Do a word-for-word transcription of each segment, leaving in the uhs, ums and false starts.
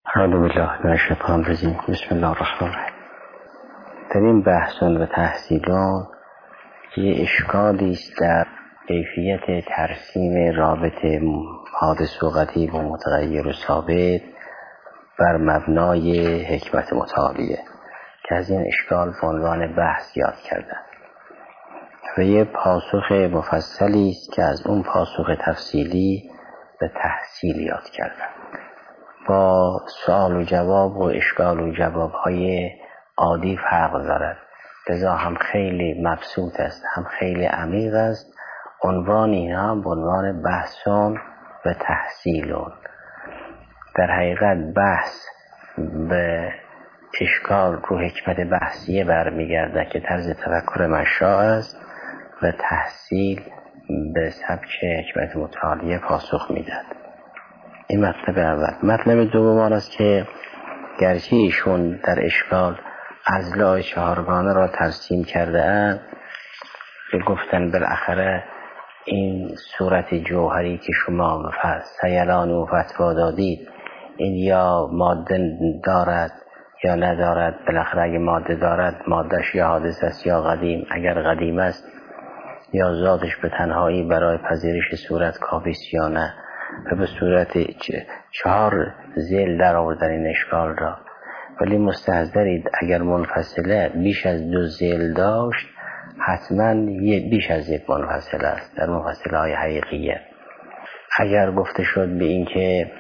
اعوذ بالله من الشیطان الرجیم. بسم الله الرحمن الرحیم. در این بحثون و تحصیلون یه اشکالی است در کیفیت ترسیم رابط حادث و قدیم و متغیر و ثابت بر مبنای حکمت متعالیه که از این اشکال به عنوان بحث یاد کردن و یه پاسخ مفصلی است که از اون پاسخ تفصیلی به تحصیل یاد کردن. با سوال و جواب و اشکال و جواب های عادی فرق دارد، لذا هم خیلی مبسوط است هم خیلی عمیق است. عنوان اینا به عنوان بحثون و تحصیلون. در حقیقت بحث به اشکال رو حکمت بحثیه برمیگرده که طرز تفکر مشاع است و تحصیل به سبک حکمت متعالیه پاسخ میدهد. این مطلب اول. مطلب دوم آن است که گرچه ایشون در اشکال اضلاع چهارگانه را ترسیم کرده اند، که گفتن بالاخره این صورت جوهری که شما سیلان و فتوا دادید این یا ماده دارد یا ندارد. بالاخره اگه ماده دارد مادهش یا حادث است یا قدیم. اگر قدیم است یا ذاتش به تنهایی برای پذیرش صورت کافی است یا نه. و به صورت چهار ذیل در آوردن این اشکال را. ولی مستحضرید اگر منفصله بیش از دو ذیل داشت حتما یه بیش از یک منفصله است در منفصله های حقیقیه. اگر گفته شد به این که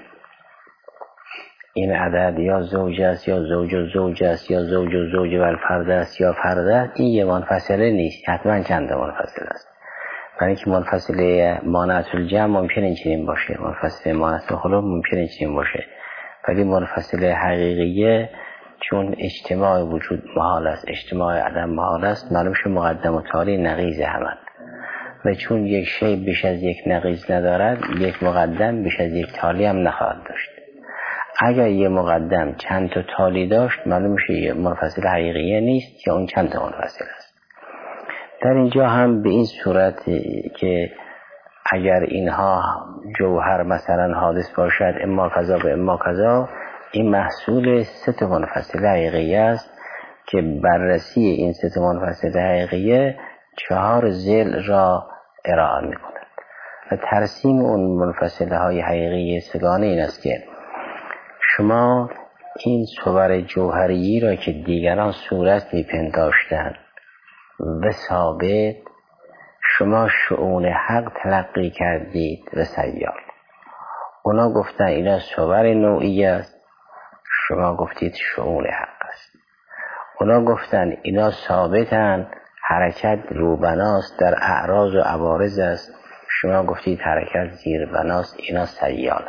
این عدد یا زوج است یا زوج و زوج است یا زوج و زوج و الفرد است یا فرد است، این یه منفصله نیست، حتما چند منفصله است. برای اینکه منفصله مانعت الجمع ممکن این چنین باشه، منفصله مانعت الخلو ممکن این چنین باشه، ولی منفصله حقیقیه چون اجتماع وجود محال است، اجتماع عدم محال است، معلوم شد مقدم و تالی نقیض همند. و چون یک شی بیش از یک نقیض ندارد، یک مقدم بیش از یک تالی هم نخواهد داشت. اگر یک مقدم چند تا تالی داشت معلوم شد منفصله حقیقیه نیست یا اون چند تا منفصله است. در اینجا هم به این صورت که اگر اینها جوهر مثلا حادث باشد اما کذا و اما کذا، این محصول سه تا منفصله حقیقیه است که بررسی این سه تا منفصله حقیقیه چهار ذیل را ارائه می کند. و ترسیم اون منفصله های حقیقی سگانه این است که شما این صور جوهری را که دیگران صورت می پنداشتند و ثابت، شما شؤون حق تلقی کردید و سیال. اونا گفتن اینا صور نوعی است، شما گفتید شؤون حق است. اونا گفتن اینا ثابتن، حرکت روبناست در اعراض و عوارض است، شما گفتید حرکت زیربناست، اینا سیال.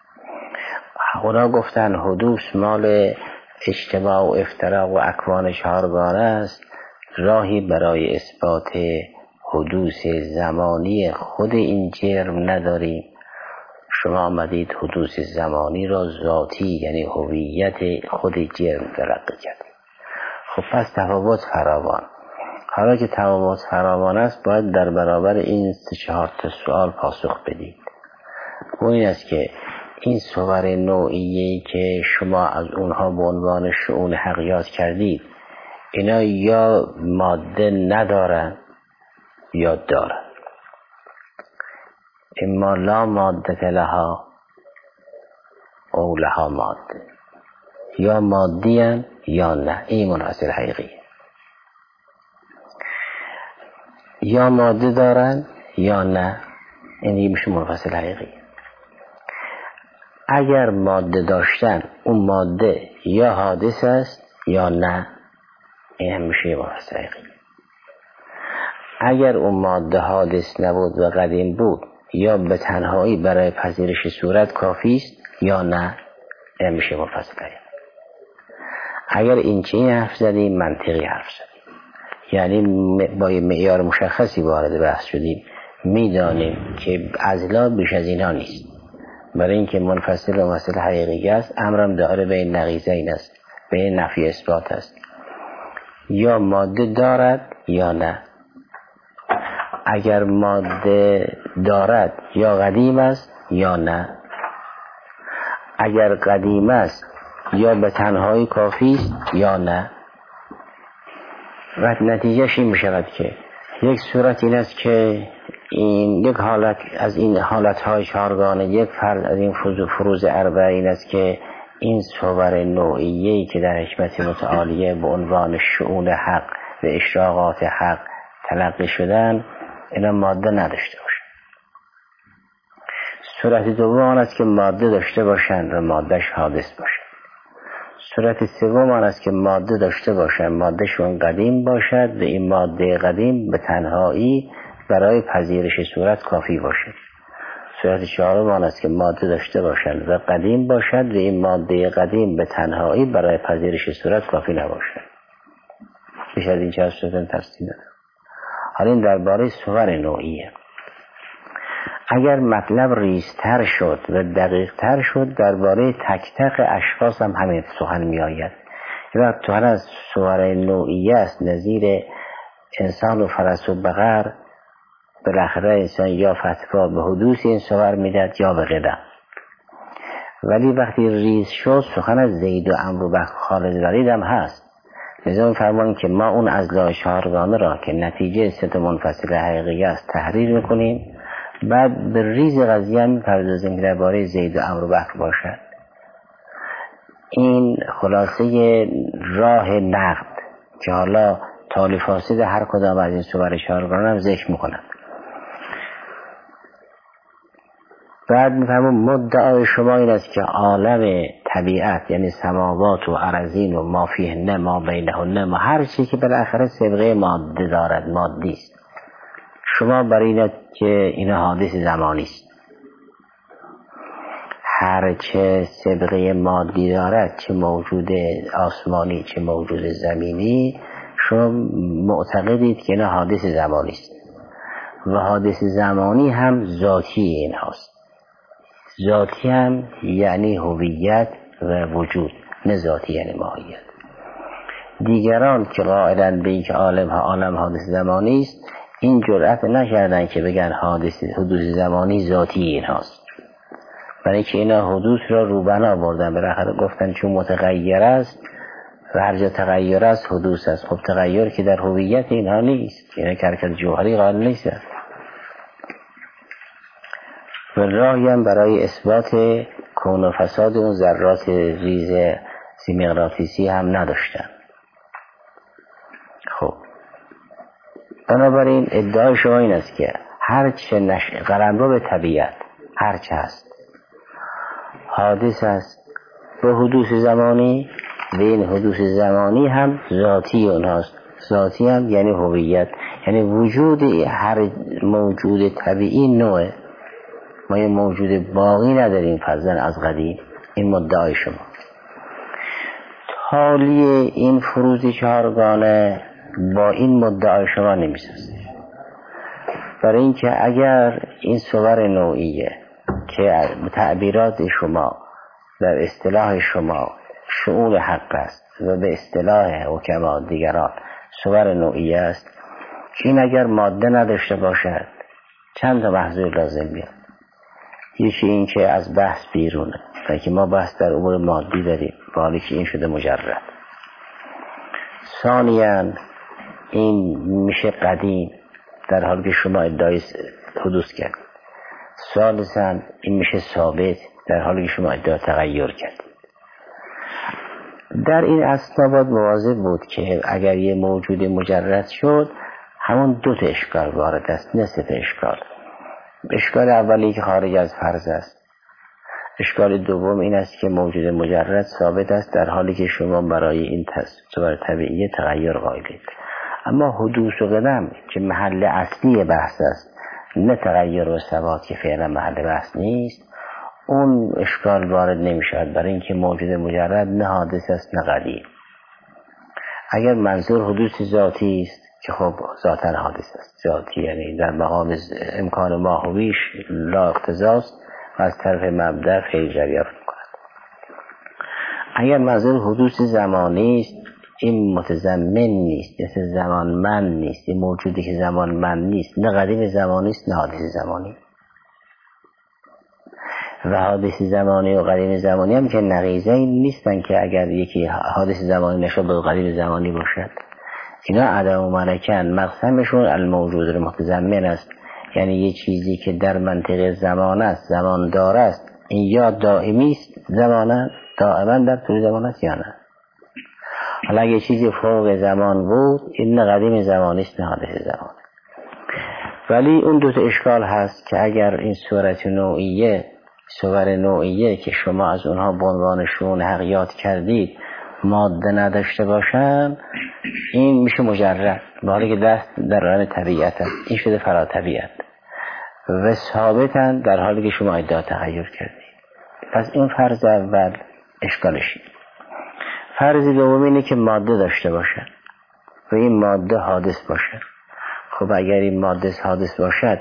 اونا گفتن حدوث مال اجتماع و افتراق و اکوان چهارگانه است، راهی برای اثبات حدوث زمانی خود این جرم نداریم. شما آمدید حدوث زمانی را ذاتی یعنی هویت خود جرم تلقی کردید. خب پس تفاوت فراوان. حالا که تفاوت فراوان است باید در برابر این سه چهار تا سوال پاسخ بدید. اون این است که این صور نوعیه‌ای که شما از اونها به عنوان شؤون حق یاد کردید، اینا یا ماده ندارن یا دارن. اما لا ماده لها او لها ماده، یا مادی هن یا نه. این منفصل حقیقیه. یا ماده دارن یا نه، این میشه منفصل حقیقیه. اگر ماده داشتن اون ماده یا حادث است یا نه، این هم میشه منفصل حقیقی. اگر اون ماده حادث نبود و قدیم بود، یا به تنهایی برای پذیرش صورت کافی است یا نه، این هم میشه منفصل حقیقی. اگر این چنین حرف زدیم منطقی حرف زدیم، یعنی با یه معیار مشخصی وارد بحث شدیم، میدانیم که اضلاع بیش از اینا نیست. برای اینکه منفصل و منفصل حقیقی است، امرم داره به این نقیضین است، به این نفی اثبات است. یا ماده دارد یا نه. اگر ماده دارد یا قدیم است یا نه. اگر قدیم است یا به تنهایی کافی است یا نه. و نتیجهش این میشود که یک صورت این است که این یک حالت از این حالتهای چهارگانه، یک فرد از این فروض اربعه این است که این صور نوعیه‌ای که در حکمت متعالیه به عنوان شؤون حق و اشراقات حق تلقی شدن، اینا ماده نداشته باشند. صورت دوم آن است که ماده داشته باشند و مادهش حادث باشد. صورت سوم آن است که ماده داشته باشند، مادهشون قدیم باشد و این ماده قدیم به تنهایی برای پذیرش صورت کافی باشد. صورت چهارم آن است که ماده داشته باشند و قدیم باشد و این ماده قدیم به تنهایی برای پذیرش صورت کافی نباشد. بیش از این چه از صورت تفصیل ندارم. حالا این درباره صور نوعیه. اگر مطلب ریزتر شد و دقیقتر شد، درباره تک تک اشخاص هم همین سخن می آید. این وقت تو هر از صور نوعیه است، نظیر انسان و فرس و بقر، بالاخره انسان یا فتوا به حدوث این صور میداد یا به قدم. ولی وقتی ریز شد، سخن از زید و عمرو و خالد ولید هم هست. لذا فرمانیم که ما اون اضلاع چهارگانه را که نتیجه ست منفصل حقیقی است تحریر میکنیم، بعد به ریز قضیه میپردازیم که درباره زید و عمرو و بکر باشد. این خلاصه راه نقد که حالا تالی فاسد هر کدام از این صور چهارگانه هم ذکر میکنند. بعد میفهمم مدعای شما این است که عالم طبیعت یعنی سماوات و ارضین و ما فیهن ما بینهن ما هر چی که بالاخره سابقه ماده دارد مادی است. شما برای اینه که این حادث زمانی است. هر چه سابقه مادی دارد، چه موجود آسمانی چه موجود زمینی، شما معتقدید که این حادث زمانی است و حادث زمانی هم ذاتی این هاست. ذاتی هم یعنی هویت و وجود، نه ذاتی یعنی ماهیت. دیگران که قائلن به این که عالم ها عالم حادث زمانی است، این جرأت نکردن که بگن حادث حدوث زمانی ذاتی این هاست، برای که اینا حدوث را روبنا بردن. بالاخره گفتن چون متغیر است و هر جا تغییر است حدوث است. خب تغییر که در هویت اینها نیست، اینا حرکت جوهری قائل نیست. و راهی هم برای اثبات کون و فساد اون ذرات ریز سیمغناطیسی هم نداشتن. خب بنابراین ادعای شما این است که هر چه نش... قلمرو به طبیعت هر چه هست حادث است به حدوث زمانی و این حدوث زمانی هم ذاتی اونهاست. ذاتی هم یعنی هویت، یعنی وجود هر موجود طبیعی نوعه. ما یه موجود باقی نداریم فضلا از قدیم. این مدعای شما. تالی این فروض چهارگانه با این مدعای شما نمیسازه، برای اینکه اگر این صور نوعیه که تعبیرات شما در اصطلاح شما شؤون حق است و به اصطلاح حکما دیگران صور نوعیه است، این اگر ماده نداشته باشد چند تا محضور لازم بیاد. یکی این که از بحث بیرونه، که ما بحث در امور مادی داریم، حالی که این شده مجرد. ثانیاً این میشه قدیم در حالی که شما ادعای حدوث کرد. ثالثاً این میشه ثابت در حالی که شما ادعای تغییر کرد. در این اثنا باید مواظب بود که اگر یه موجود مجرد شد، همون دو تا اشکال وارد است، نه سه تا اشکال. اشکال اولی که خارج از فرض است. اشکال دوم این است که موجود مجرد ثابت است در حالی که شما برای این تصور طبیعی تغییر قائلید. اما حدوث و قدم که محل اصلی بحث است، نه تغییر و ثبات که فعلا محل بحث نیست، اون اشکال وارد نمی شود، برای اینکه موجود مجرد نه حادث است نه قدیم. اگر منظور حدوث ذاتی است که خب ذاتاً حادث است، ذاتی یعنی در مقام امکان ماهویش لا اقتضاست و از طرف مبدأ فعل جریان می‌کند. اگر منظور حدوث زمانی است، این متضمن نیست، مثل زمانمند نیست. این موجودی که زمانمند نیست، نه قدیم زمانی است نه حادث زمانی. و حادث زمانی و قدیم زمانی هم که نقیضه نیستن که اگر یکی حادث زمانی نشد به قدیم زمانی باشد. اینا عدم و ملکن، مقسمشون الموجود المتضمن است، یعنی یه چیزی که در منطقه زمان است، زمان دار است، این یا دائمی است زمانا، دائما در طول زمان است یا نه. حالا اگه چیزی فوق زمان بود این قدیم زمانی است نه حادث زمان. ولی اون دو تا اشکال هست که اگر این صورت نوعیه، صور نوعیه که شما از اونها به عنوان شؤون حق یاد کردید ماده نداشته باشن، این میشه مجرد، به حالی که دست در راه طبیعت است، این شده فرا طبیعت و ثابتن در حالی که شما ادعا تغییر کردید. پس این فرض اول اشکالشی. فرض دوم اینه که ماده داشته باشد و این ماده حادث باشد. خب اگر این ماده حادث باشد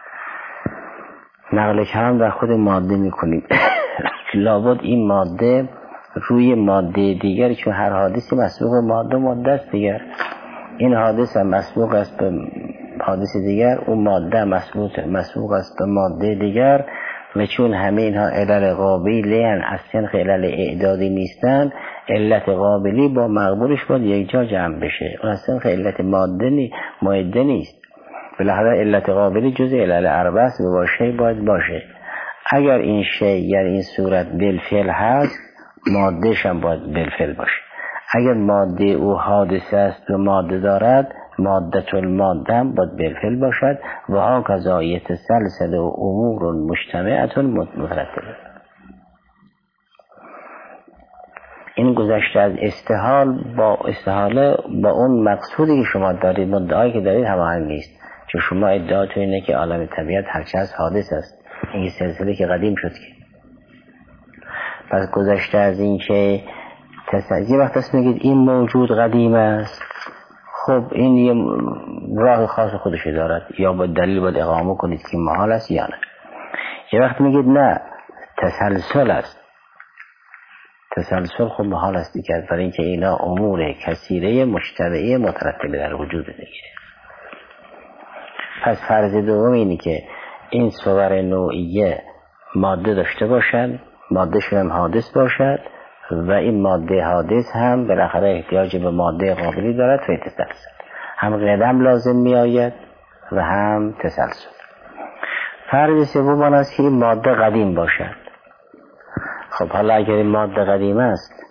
نقل کلام در خود ماده میکنیم لابد این ماده روی ماده دیگر، چون هر حادثی مسبوق ماده ماده است دیگر، این حادث هم مسبوق است به حادث دیگر، اون ماده مسبوق مسبوق است به ماده دیگر و چون همه اینها علل قابلی هستند، از سنخ علل اعدادی نیستند، علت قابلی با مقبولش باید یک جا جمع بشه، اون از سنخ علت ماده نی ماده نیست. بالاخره علت قابلی جز علل اربعه است، باشه باید باشه. اگر این شی یا این صورت بالفعل هست مادهش هم باید بالفعل باشه. اگر ماده او حادثه است و ماده دارد ماده الماده هم باید بالفعل باشد و ها کذایت سلسله و امور مجتمعت مترتبه. این گذشته از استحال با استحاله با اون مقصودی که شما دارید، مدعایی که دارید هماهنگ نیست، چون شما ادعاتون اینه که عالم طبیعت هرچه از حادث است، این سلسله که قدیم شد که. پس گذشته از این که تصدیق وقت است میگید این موجود قدیم است، خب این یه راه خاص خودش دارد، یا با دلیل باید اقامه کنید که محال است یا نه. یه وقت میگید نه تسلسل است، تسلسل خب محال است دیگر، برای اینکه اینا امور کثیره مشتبهه مترتبه در وجود دیگه. پس فرض دوم اینه که این صور نوعیه ماده داشته باشد، ماده شون هم حادث باشد و این ماده حادث هم بالاخره احتیاج به ماده قابلی دارد و تسلسل، هم قدم لازم می آید و هم تسلسل. فرض سوم آن است که این ماده قدیم باشد. خب حالا اگر این ماده قدیم است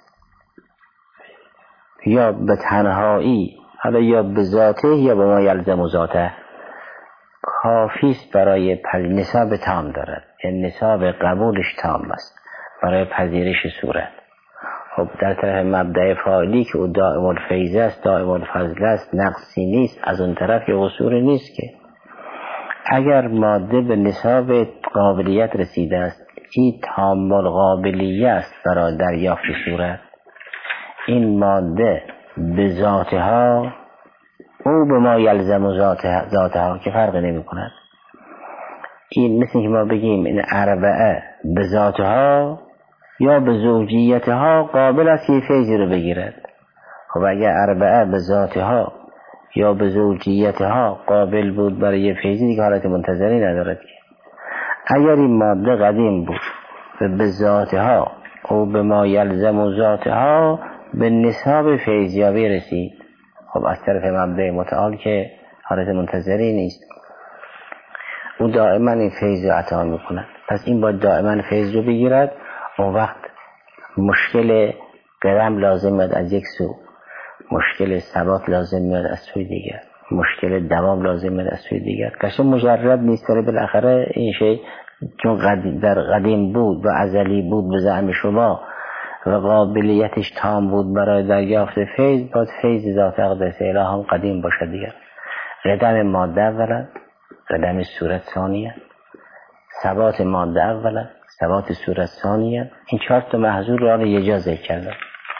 یا به تنهایی، حالا یا به ذاته یا به ما یلزم ذاته، کافیست برای نصاب تام دارد، یعنی نصاب قبولش تام است برای پذیرش صورت. خب در طرف مبدأ فاعلی که او دائم الفیض است، دائم الفضل است، نقصی نیست، از اون طرف یه قصوری نیست که اگر ماده به نصاب قابلیت رسیده است، این تام القابلیت است برای دریافت صورت، این ماده به ذاتها او به ما یلزم ذاتها, ذاتها که فرق نمی کند. این مثل که ما بگیم این اربعه به ذاتها یا به زوجیتها قابل است که فیضی رو بگیرد. خب اگر اربعه به ذاتها یا به زوجیتها قابل بود برای فیضی دیگه حالت منتظری ندارد. اگر این ماده قدیم بود و به ذاتها او به ما یلزم ذاتها به نصاب فیضیابی رسید، خب از طرف مبدأ متعال که حالت منتظری نیست، او دائما این فیض رو عطا میکنه. پس این باید دائما فیض رو بگیرد. اون وقت مشکل قدم لازم میاد از یک سو، مشکل ثبات لازم میاد از سوی دیگر، مشکل دوام لازم میاد از سوی دیگر. کسی مجرد نیست، ولی بالاخره این شی چون قدیم در قدیم بود و ازلی بود به زعم شما و قابلیتش تام بود برای دریافت فیض، باید فیض ذات اقدس الهی هم قدیم باشه دیگر. قدم ماده اولا، قدم صورت ثانیه، ثبات ماده اولا، ثبات صورت ثانیه. این چهار تا محظور رو آن یه جا ذکر کردم.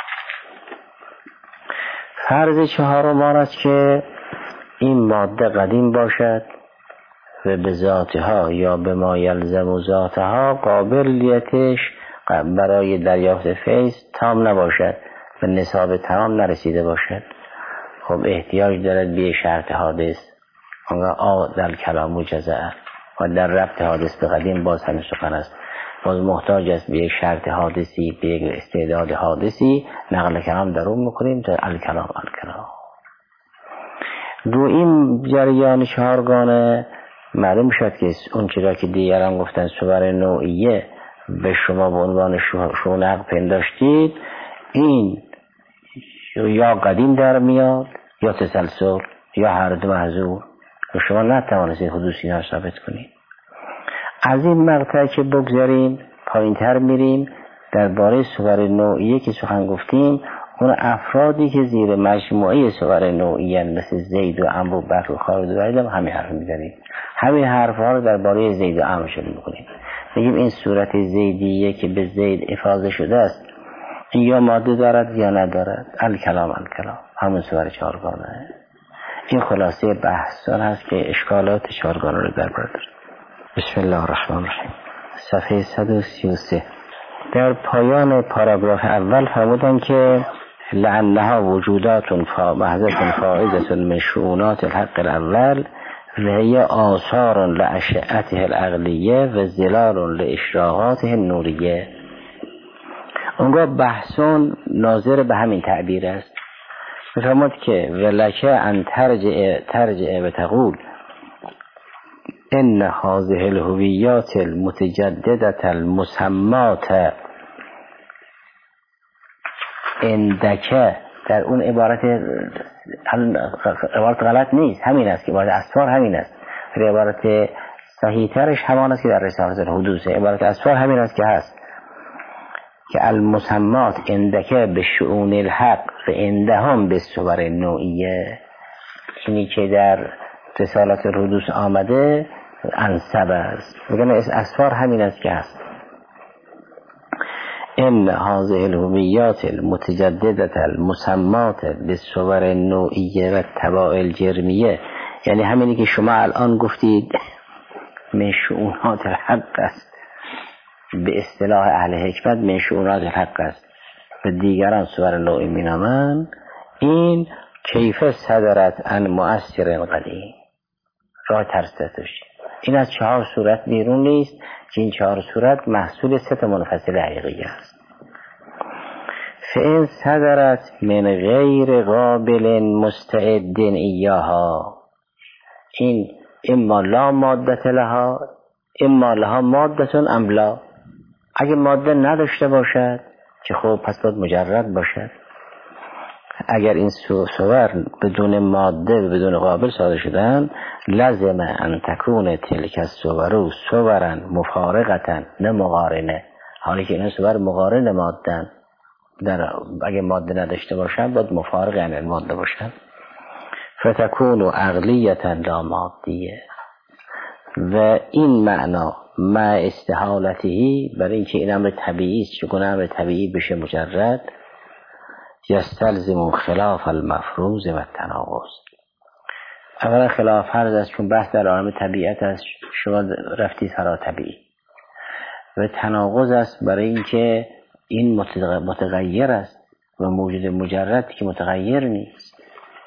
فرض چهارم آن است که این ماده قدیم باشد و به ذاتها یا به ما یلزم ذاتها قابلیتش برای دریافت فیض تام نباشد و نصاب تمام نرسیده باشد. خب احتیاج دارد به شرط حادث، آنگاه آ در کلام مجزعه و در ربط حادث به قدیم باز همین سخن است. باز محتاج است به یک شرط حادثی، به یک استعداد حادثی، نقل کلام در اون میکنیم تا الکلام الکلام. رو این جریان چهارگانه معلوم شد که اون چیزا که دیگران گفتن صور نوعیه به شما به عنوان شونق پنداشتید، این یا قدیم در میاد یا تسلسل یا هر دو محذور و شما نتوانستید حدوثی ها ثابت کنید. از این مقطع که بگذاریم پایین تر میریم درباره صور نوعیه که سخن گفتیم. اون افرادی که زیر مجموعه صور نوعیه مثل زید و عمرو و بکر و خالد و ولید هم همین حرف میزنیم. همین حرف ها رو درباره زید و عمرو شروع میکنیم. میگیم این صورت زیدیه که به زید افاضه شده است، این یا ماده دارد یا ندارد. الکلام الکلام همون صور چهارگانه. این خلاصه بحثان هست که اشکالات چهارگانه رو در بر داره. بسم الله الرحمن الرحیم. صفحه صد و سی و سه. در پایان پاراگراف اول فرمودن که لعنها وجودات محضة فائزة من شؤونات الحق الاول و هی آثار لاشعته العقلیه و ظلال لاشراقاته النوریه. اونگاه بحثون ناظر به همین تعبیر است. میفرماد که ولکه ان ترجع ترجع و تقول ان هذه الهویات المتجدده المسمات اندکه، در اون عبارت عبارت غلط نیست، همین است که عبارت اسفار همین است. عبارت صحیح ترش همان است که در رسالت الحدوث. عبارت اسفار همین است که هست که المسمات اندکه به شؤون الحق و اندهم به صور نوعیه. اینی که در رسالت الحدوث آمده انسب است. میگن اسفار همین است که هست. ان هذه الهویات المتجدده المسمات بالصور النوعیه و تباع الجرمیه، یعنی همینی که شما الان گفتید من شؤونات الحق است، به اصطلاح اهل حکمت من شؤونات الحق است و دیگران صور نوعی مینامند. این کیف صدرت عن مؤثر قدیم، راه ترستش. این از چهار صورت بیرون نیست که این چهار صورت محصول ست منفصل حقیقی است. فإن صدرت من غیر قابل مستعد ایاها، این اما لا مادت لها اما لها مادتون ام لا. اگه ماده نداشته باشد که خب پس باید مجرد باشد. اگر این صور بدون ماده بدون قابل صادر شدن، لازم ان تکون تلک الصور صورا مفارقتا نه مقارنه. حالی که این صور مقارن مادن، در اگه ماده نداشته باشن باید مفارق یعنی ماده باشن. فتکون عقلیتا لا مادیه. و این معنا مع استحالتی، برای اینکه این امر طبیعی است، چون امر طبیعی بشه مجرد، یستلزم خلاف المفروض و التناقض. اولا خلاف فرض است، چون بحث در عالم طبیعت است، شما رفتی سرا طبیعی. و تناقض است برای اینکه این متغیر است و موجود مجرد که متغیر نیست.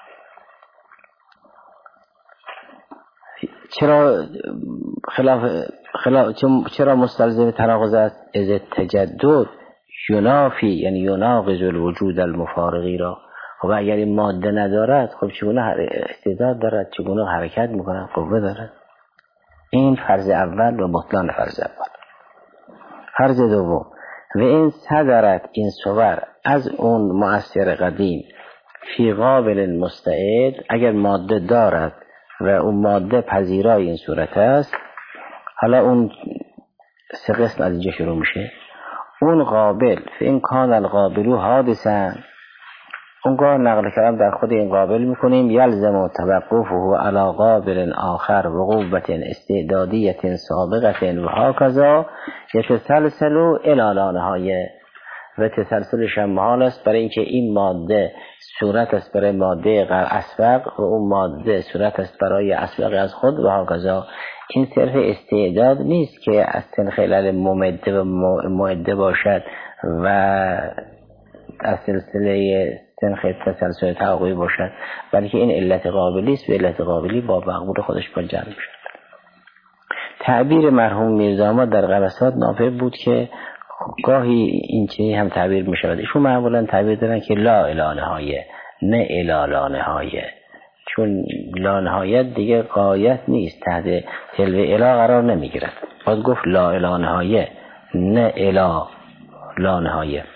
چرا خلاف خلاف چرا مستلزم تناقض است؟ از تجدد ینافی یعنی یناقض الوجود المفارقی را. خب اگر این ماده ندارد، خب چگونه استعداد دارد، چگونه حرکت میکند، قوه دارد. این فرض اول و بطلان فرض اول. فرض دوم، و این صدرت این صور از اون مؤثر قدیم فی قابل مستعد، اگر ماده دارد و اون ماده پذیرای این صورت است. حالا اون سه قسم از اینجا شروع میشه. اون قابل فین کان القابلو حادثا، اونگاه نقل کلام در خود این قابل میکنیم. یلزم توقفه علی قابل آخر و قوت استعدادیت سابقت و هاکذا یتسلسل الی لا نهایه. و تسلسلش هم محال است، برای اینکه این ماده صورت است برای ماده اسبق و اون ماده صورت است برای اسبق از خود و هاکذا. این صرف استعداد نیست که از تن خلال ممده و معده باشد و از سلسله تنخ تسلسل تعاقبی باشد، بلکه این علت قابلی است و علت قابلی با مقبول خودش با جمع شد. تعبیر مرحوم میرزا در قبسات نافع بود که گاهی این چیزی هم تعبیر می شود. ایشون معمولا تعبیر دارن که لا اله نهایه، نه الا لا نهایه، چون لا نهایت دیگه غایت نیست، تحت تلو اله قرار نمی گیرد. باید گفت لا اله نهایه، نه الا لا نهایه.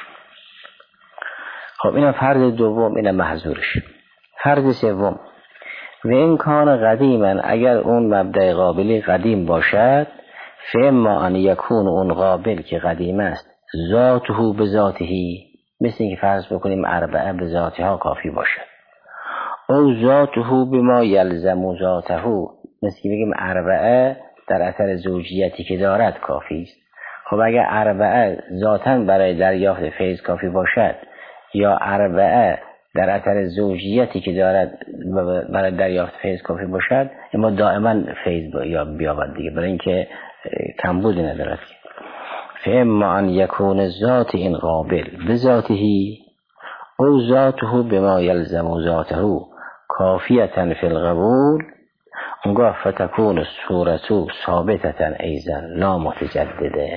خب اینم فرض دوم، اینم محظورش. فرض سوم، و این کان قدیما، اگر اون مبدأ قابلی قدیم باشد، فاما ان یکون اون قابل که قدیم است ذاته به ذاتهی، مثل اینکه فرض بکنیم اربعه به ذاتها کافی باشد، او ذاته بما یلزم ذاته، مثل که بگیم اربعه در اثر زوجیتی که دارد کافی است. خب اگر اربعه ذاتاً برای دریافت فیض کافی باشد، یا اربعه در اثر زوجیتی که دارد برای دریافت فیض کافی باشد، اما دائما فیض یا بیابد دیگه، برای اینکه کمبودی ندارد. فاما ان یکون ذات این قابل بذاتهی او ذاته بما یلزم ذاته کافیتا فی القبول، اونگاه فتکون الصورت ثابتتا ایضا لا متجدده.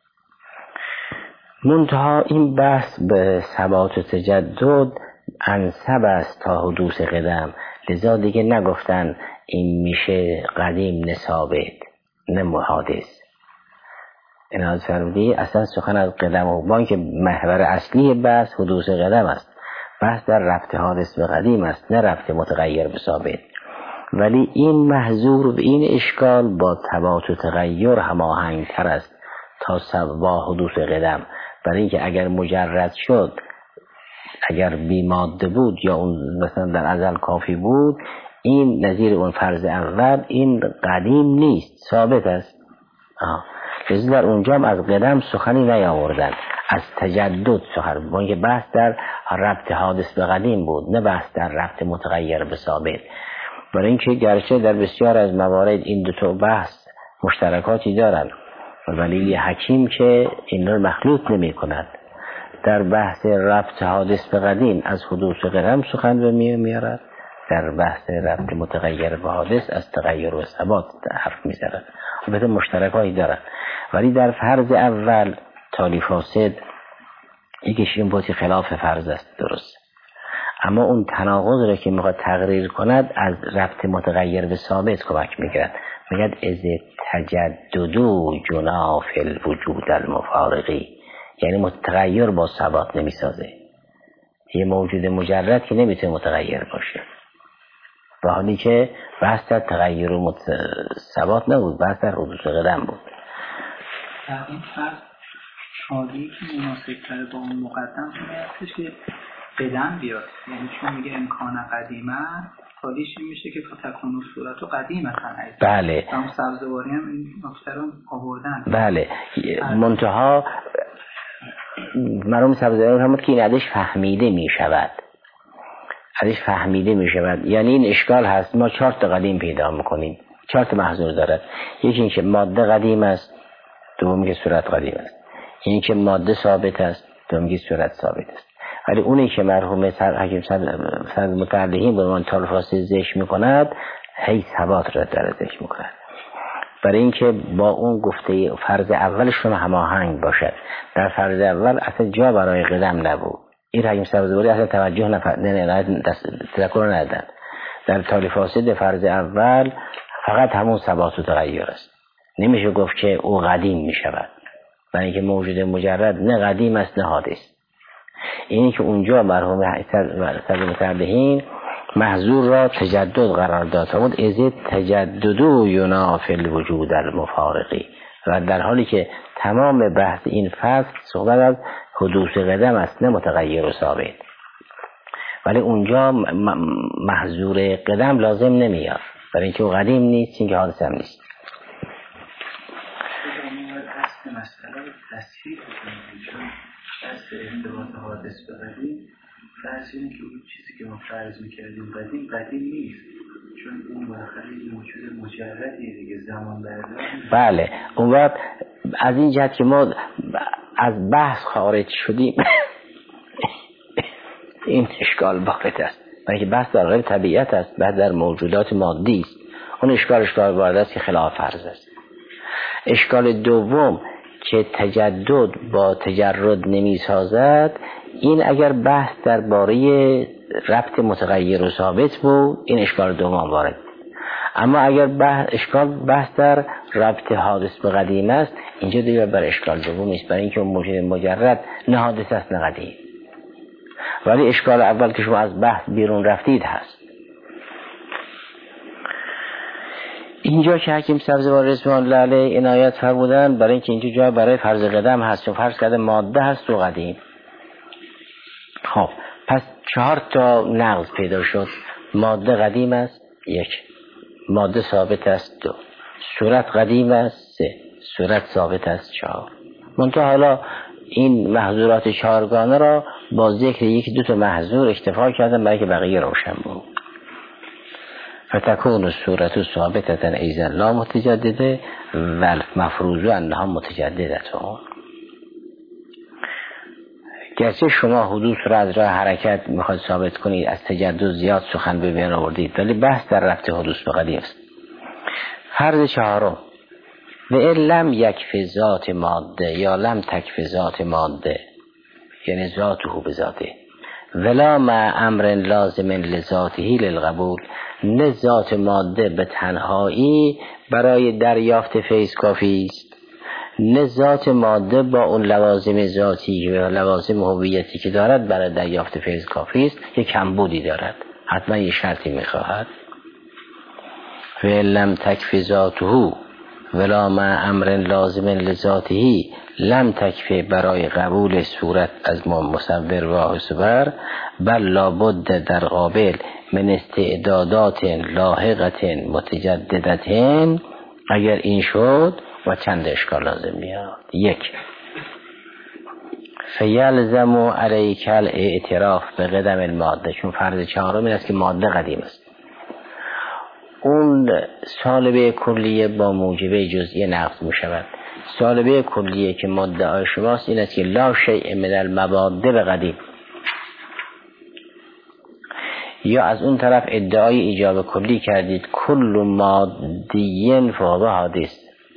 منتها این بحث به ثبات و تجدد انسب است تا حدوث قدم، لذا دیگه نگفتن این میشه قدیم نه ثابت نه محادث. این از فرمودی اصلا سخن از قدم و با اینکه محور اصلی بحث حدوث قدم است، بحث در ربط حادث به قدیم است، نه ربط متغیر به ثابت. ولی این محظور به این اشکال با ثبات و تغییر هماهنگ تر است تا با حدوث قدم، برای اینکه اگر مجرد شد، اگر بی ماده بود یا اون مثلا در ازل کافی بود، این نظیر اون فرض اول، این قدیم نیست، ثابت است. لذا در اونجا هم از قدم سخنی نیاوردن، از تجدد سخن، با اینکه بحث در ربط حادث به قدیم بود، نه بحث در ربط متغیر به ثابت. برای اینکه گرچه در بسیار از موارد این دو تا بحث مشترکاتی دارن، ولی حکیم که این رو مخلوط نمی کند، در بحث ربط حادث به قدیم از حدوث قدم سخن به میارد، در بحث ربط متغیر به حادث از تغیر و ثبات حرف میزند. البته مشترکاتی دارن، ولی در فرض اول تالی فاسد یکیش این بودی خلاف فرض است، درست، اما اون تناقض را که میخواد تقریر کند از ربط متغیر به ثابت کمک میگیرد. میگد از تجددو جناف الوجود المفارقی، یعنی متغیر با ثبات نمیسازه. یه موجود مجرد که نمیتونه متغیر باشه، با حالی که بحث در تغییر و مت... ثبات نبود، بحث در حدوث قدم بود. در این فرض حالی که مناسب تره با اون مقدم هستش که قدم بیاد، یعنی چون میگه امکان قدیمه، حالیش این میشه که فتکون صورت و قدیم هستن. بله. و اون سبزواری هم این نکته رو آوردن. بله. منتها مرحوم سبزواری هم که این ازش فهمیده میشود، ازش فهمیده میشود، یعنی این اشکال هست. ما چهار تا قدیم پیدا میکنیم، چهار تا محظور دارد. یکی این که ماده قدیم است، دوم که صورت قدیم است، این که ماده ثابت است، دوم که صورت ثابت است. ولی اونی که مرحوم حکیم صدر متعلقین به عنوان تالفاسی ذکر میکند، هی ثبات را در ذکر میکند، برای اینکه با اون گفته فرض اولشون هماهنگ باشد. در فرض اول اصلا جا برای قدم نبود، این حکیم صدر اصلا توجه نفرد تذکر ندادن. در تالفاسی فرض اول فقط همون ثبات و تغییر است، نمیشه گفت که او قدیم میشود، برای اینکه موجود مجرد نه قدیم است نه حادث. اینی که اونجا مرحوم صدر متعلقین محظور را تجدد قرار داده بود، از تجددو ینافی الوجود المفارقی، و در حالی که تمام بحث این فصل صحبت از حدوث قدم است نه متغیر و ثابت. ولی اونجا محظور قدم لازم نمیاد، برای اینکه او قدیم نیست، اینکه حادث هم نیست. دست ارتباط حادث به قدیم، فرض اینه که اون چیزی که ما فرض میکردیم قدیم قدیم نیست، چون اون بالاخره موجود مجردیه دیگه، زمان بردار. بله، اون وقت از این جهت که ما از بحث خارج شدیم این اشکال وارد است، برای که بحث در غیر طبیعت است، بحث در موجودات مادی است. اون اشکال اشکال وارد است که خلاف فرض است. اشکال دوم که تجدد با تجرد نمی سازد، این اگر بحث درباره ربط متغیر و ثابت بود، این اشکال دوم وارد. اما اگر بحث اشکال بحث در ربط حادث به قدیم است، اینجا دیگه بر اشکال دوم نیست، برای اینکه موجود مجرد نه حادث است نه قدیم. ولی اشکال اول که شما از بحث بیرون رفتید هست. اینجا که حکیم سبزواری رضوان الله علیه عنایت فرمودن برای اینکه اینجا جای برای فرض قدم هست، چون فرض قدم ماده هست و قدیم. خب پس چهار تا نقض پیدا شد. ماده قدیم است یک، ماده ثابت است دو، صورت قدیم است سه، صورت ثابت است چهار. منتها حالا این محظورات چهارگانه را با ذکر یک دو تا محظور اکتفا کردن برای که بقیه روشن بود. فتکون الصورت ثابتة ایضا لا متجدده و مفروض انها متجددتون. گرچه شما حدوث را از راه حرکت میخواید ثابت کنید، از تجدد زیاد سخن به میان آوردید، ولی بحث در ربط حدوث به قدیم است. فرض چهارم، و این لم یکفی ذات ماده یا لم تکفی ذات ماده، یعنی ذاته به ذاته، ولا مع امر لازم لذاته للقبول، نه ذات ماده به تنهایی برای دریافت فیض کافی است، نه ذات ماده با اون لوازم ذاتی و لوازم هویتی که دارد برای دریافت فیض کافی است، یک کمبودی دارد، حتما یه شرطی میخواهد. فلم تکفی ذاته ولا مع امر لازم لذاته لم تکفی برای قبول صورت از مصور و حسبر، بل لابد در قابل من استعدادات لاحقت متجددت. اگر این شد و چند اشکال لازم میاد. یک، فیلزم علیک الاعتراف به قدم الماده، چون فرض چهارم این است که ماده قدیم است. اون سالبه کلیه با موجبه جزئی نقض می شود. سالبه کلیه که مدعای شماست این است که لا شیء من المباده به قدیم، یا از اون طرف ادعای ایجاب کلی کردید کل مادیین فهو حادث.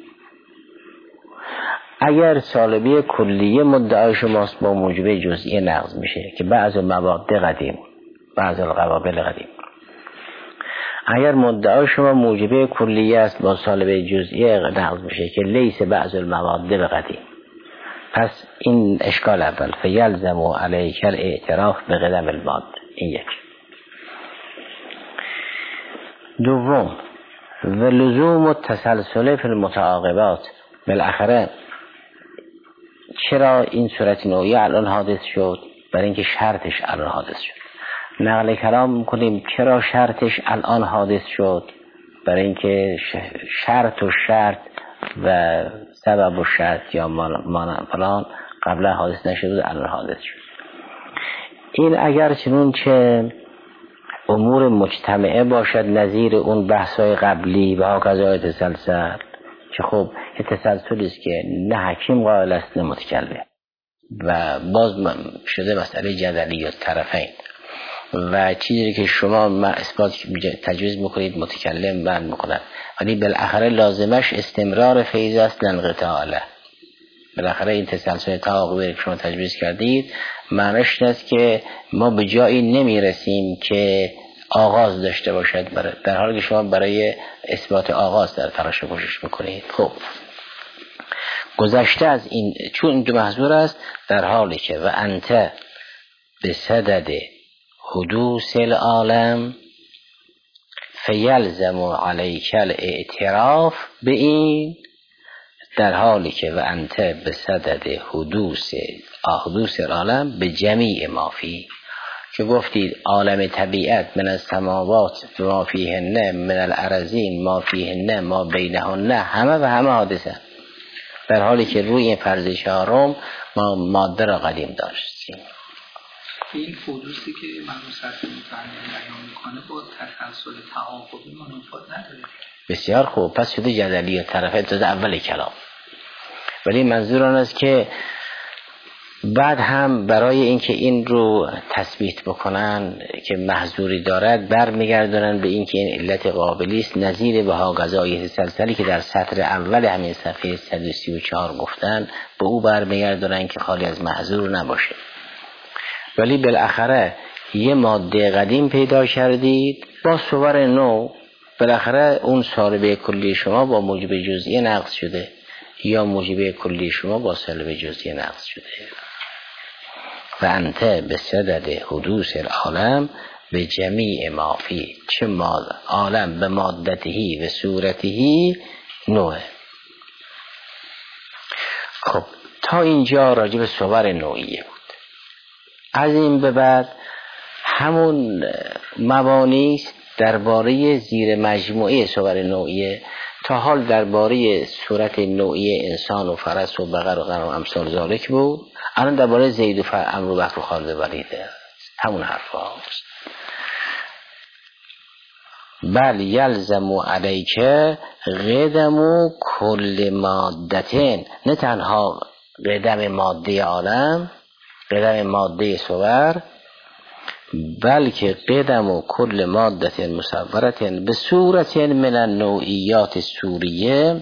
اگر سالبه کلیه مدعای شماست با موجبه جزئی نقض میشه که بعض المباده قدیم بعض القوابل قدیم. اگر مدعای شما موجبه کلیه است با سالبه جزئی نقض میشه که لیس بعض المواده به قدیم. پس این اشکال اول، فیلزم علیک الاعتراف به قدم الماده. این یک. دوم، و لزوم التسلسل فی المتعاقبات، بالاخره چرا این صورت نوعی الان حادث شد؟ برای اینکه شرطش الان حادث شد. نقل کلام کنیم چرا شرطش الان حادث شد؟ برای اینکه شرط و شرط و سبب و شرط یا فلان قبلا حادث نشده بود، الان حادث شد. این اگر چنون چه امور مجتمعه باشد نظیر اون بحثای قبلی و هاکذا تسلسل، که خب یه تسلسلی است که نه حکیم قائل است نه متکلم و باز شده مسئله جدلی طرفین و چیزی که شما اثبات تجویز میکنید متکلم بند میکنند، ولی بالاخره لازمش استمرار فیض است نه انقطاع له. بالاخره این تسلسل تعاقبی که شما تجویز کردید معنیش این است که ما به جایی نمیرسیم که آغاز داشته باشد، در حالی که شما برای اثبات آغاز در تلاش کوشش میکنید. خب گذشته از این، چون این دو محظور است، در حالی که و انت به صدد حدوث العالم فیلزم علیک الاعتراف به این، در حالی که و انت به صدد حدوث حدوث العالم به جمیع ما فی، که گفتید عالم طبیعت من از سماوات ما فیهن من الارضین ما فیهن ما بینهن همه و همه حادثه، در حالی که روی این فرض چهارم ما ماده را قدیم داشتیم. این حدوثی که منوصف متعلم بیان میکنه با تسلسل تعاقبی منافات نداره. بسیار خوب، پس شده جدلی طرف ابتدا اول کلام. ولی منظور آن است که بعد هم برای اینکه این رو تثبیت بکنن که محظوری دارد برمیگردونن به اینکه این علت قابلی است، نظیر بها قضایه سلسلی که در سطر اول همین صفحه صد و سی و چهار گفتن به او برمیگردونن که خالی از محظور نباشه. ولی بالاخره یه ماده قدیم پیدا کردید با صور نو، بالاخره اون سالبه کلی شما با موجب جزئی نقض شده یا موجب کلی شما با سالب جزئی نقض شده. و انت به صدد حدوث العالم به جمیع ما فی، چه ماد عالم به مادتهی و صورتهی نوعه. خب تا اینجا راجع به صور نوعیه بود. از این به بعد همون مبانی درباره زیر مجموعه صور نوعیه. تا حال درباره صورت نوعی انسان و فرس و بقر و غنم و امثال ذالک بود. الان درباره زید و عمرو و بکر و خالد و ولید همون حرف هاست. بل یلزم علیک قدم کل مادتین، نه تنها قدم ماده عالم، قدم ماده صور، بلکه قدم و کل مادت مصورت به صورت من النوعیات السوریه.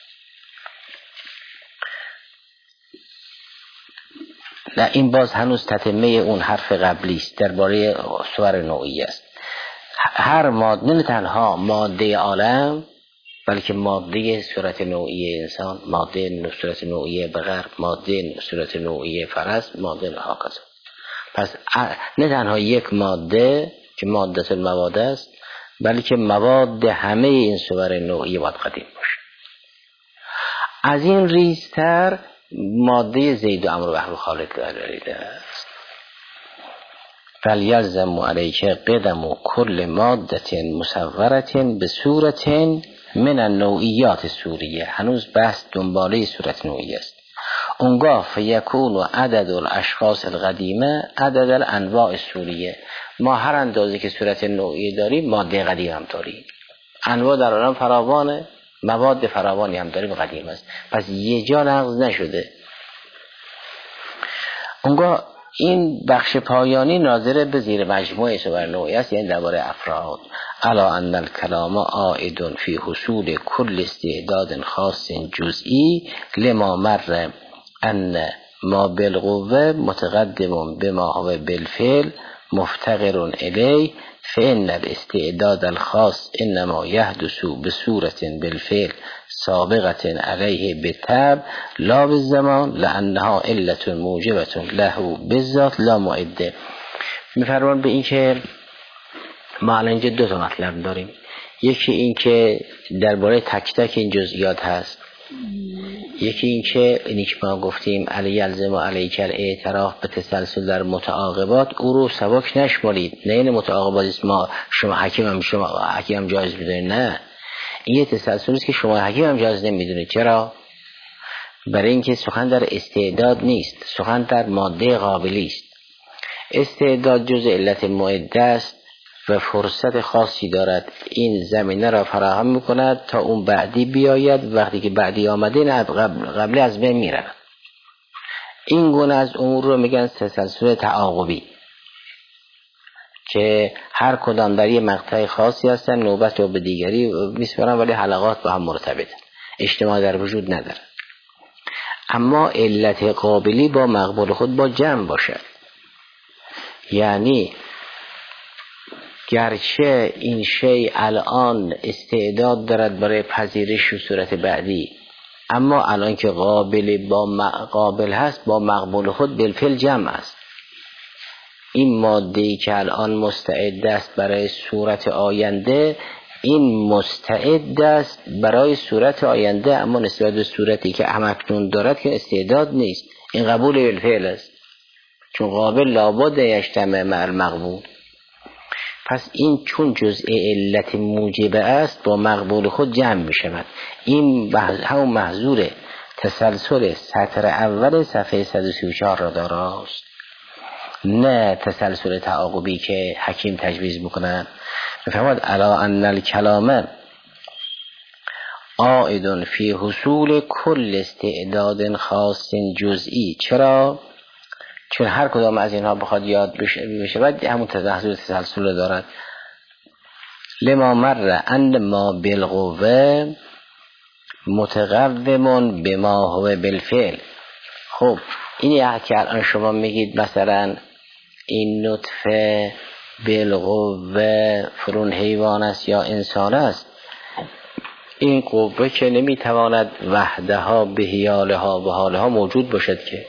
نه این باز هنوز تتمه اون حرف قبلی است درباره صور نوعی است. هر ماده، نه تنها ماده عالم بلکه ماده صورت نوعی انسان، ماده صورت نوعی بقر، ماده صورت نوعی فرس، ماده هاکذا. پس نه تنها یک ماده که ماده المواد است بلکه مواد همه این صور نوعی باید قدیم باشه. از این ریزتر ماده زید و عمرو و بکر و خالد دلیده است. فلیلزم علیک قدم و کل مادت مصورت به صورت من النوعیات سوریه. هنوز بحث دنباله صورت نوعی است. اونگاه فیکون عدد الاشخاص القدیمه عدد الانواع سوریه. ما هر اندازه که صورت نوعی داریم ماده قدیم هم داریم، انواع در عالم فراوانه، مواد فراوانی هم داریم، قدیم است. پس یه جا نقض نشده. اونگاه این بخش پایانی ناظر به زیر مجموعه صور نوعی است، یعنی درباره افراد. الا ان الکلام عائد فی حصول کل استعداد خاص جزئی لما مر ان ما بالقوه متقدم بما هو بالفعل مفتقر الی، فإن الاستعداد الخاص انما يحدث بصورة بالفعل سابقة عليه بالتاب لا بالزمان لأنها علة موجبة له بالذات لا معده. میفرمان به این که ما الان اینجا دو تا مطلب داریم. یکی این که درباره تک تک این جزئیات هست، یکی این که اینی که ما گفتیم علی یلزم و علیک الاعتراف به تسلسل در متعاقبات، او رو سبک نشمارید. نه این متعاقبات است ما شما حکیم هم شما حکیم هم جایز بدونید، نه، این یه تسلسل است که شما حکیم هم جایز نمیدونید. چرا؟ برای اینکه سخن در استعداد نیست، سخن در ماده قابلی است. استعداد جز علت معده است و فرصت خاصی دارد، این زمینه را فراهم میکند تا اون بعدی بیاید. وقتی که بعدی آمده نه قبل قبلی از بین میرود. این گونه از امور رو میگن تسلسل تعاقبی که هر کدام در یه مقطع خاصی هستن، نوبت رو به دیگری میسپارن ولی حلقات با هم مرتبطن، اجتماع در وجود نداره. اما علت قابلی با مقبول خود با جمع باشد، یعنی گرچه این شی الان استعداد دارد برای پذیرش و صورت بعدی، اما الان که قابل با قابل هست با مقبول خود بالفعل جمع است. این ماده‌ای که الان مستعد است برای صورت آینده، این مستعد است برای صورت آینده، اما نسبت به صورتی که همکنون دارد که استعداد نیست. این قبول بالفعل است، چون قابل لابد یجتمع مع المقبول. پس این چون جزء علت موجبه است با مقبول خود جمع می شود. این همون محظور تسلسل سطر اول صفحه صد و سی و چهار را داراست، نه تسلسل تعاقبی که حکیم تجویز میکنند. بفرماد الا ان الکلام عائد فی حصول کل استعداد خاص جزئی. چرا؟ چون هر کدام از اینها بخواد یاد بشه بعد همون تزلزل تسلسل دارد. لما مر ان ما بالقوه متقوم بما هو بالفعل. خب اینی که الان شما میگید مثلا این نطفه بالقوه فرون حیوان است یا انسان است، این قوه که نمیتواند وحدها به حیالها و حالها موجود باشد، که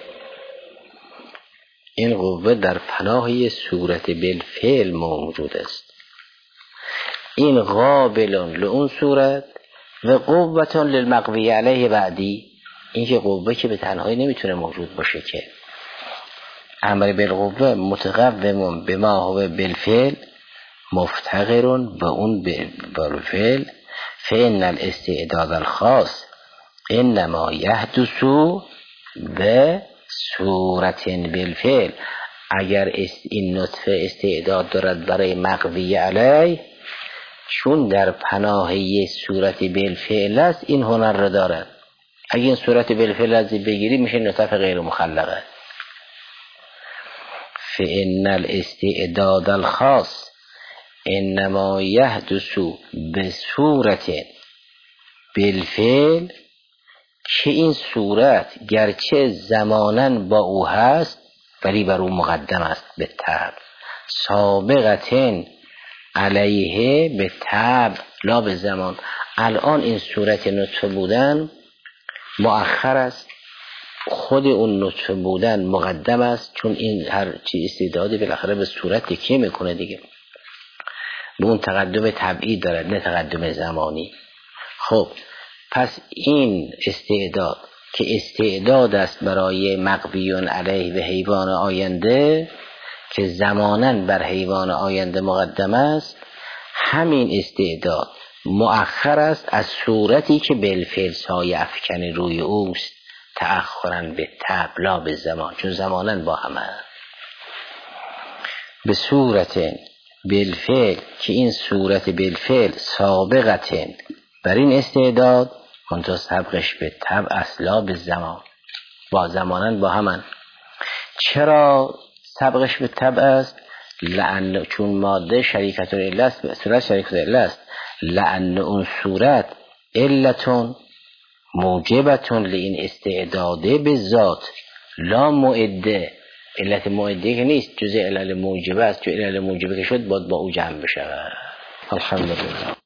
این قوه در پناهی صورت بالفعل موجود است. این قابل لون صورت و قوة للمقوی علیه بعدی، این که قوه که به تنهایی نمیتونه موجود باشه، که امر بالقوه متقوم بما هو بالفعل مفتقرون به اون بالفعل. فإن الاستعداد الخاص انما يحدث به صورت بالفعل. اگر این نطفه استعداد دارد برای مقوی علیه، چون در پناهی صورت بالفعل است این هنر را دارد. اگر این صورت بالفعل از بگیری میشه نطفه غیر مخلقه. فإن الاستعداد الخاص انما يحدث بصورت بالفعل، که این صورت گرچه زماناً با او هست ولی بر او مقدم است به طبع، سابقتن علیه به طبع لا به زمان. الان این صورت نطفه بودن مؤخر است، خود اون نطفه بودن مقدم است، چون این هر چی استعدادی بالاخره به صورت تکیه میکنه دیگه، به اون تقدم طبعی دارد نه تقدم زمانی. خب پس این استعداد که استعداد است برای مقویون علیه به حیوان آینده که زماناً بر حیوان آینده مقدم است، همین استعداد مؤخر است از صورتی که بالفعل سایه افکن روی اوست، تأخراً به طبع لا به زمان، چون زماناً با همه به صورت بالفعل، که این صورت بالفعل سابقتن بر این استعداد منتها سبقش به طبع اصلا به زمان، با زماناً با همان. چرا سبقش به طبع است؟ لأن چون ماده شریکت العله است، صورت شریکت العله است، لأن اون صورت علتون موجبتون لین استعداده به ذات لا معده. علت معده که نیست، جزء علل موجبه است، جو علل موجبه که شد باید با او جمع بشه. الحمدلله.